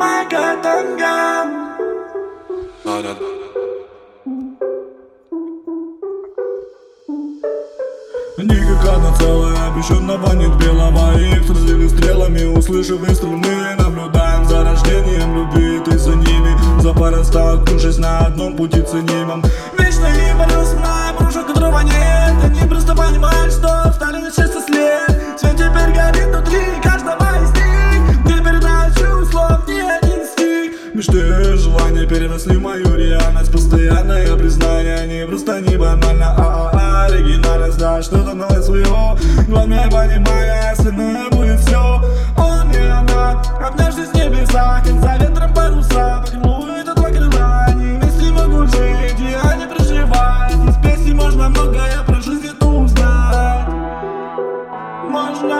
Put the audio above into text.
Майка Танган. Никак одна целая, обреченно вонит белого. Их сразили стрелами, услышав выстрел, мы наблюдаем за рождением любви. Ты за ними, за парой столкнувшись на одном пути ценимом. Вечно им борюсь на прошлое, которого нет. Они просто понимают, что встали на счастье след. Свет теперь горит внутри каждого из них. Ты передачу слов, ни один стих. Мечты, желания переросли в мою реальность. Постоянное признание, не просто не банально, оригинальность, да, что-то новое свое. Главное, понимая, если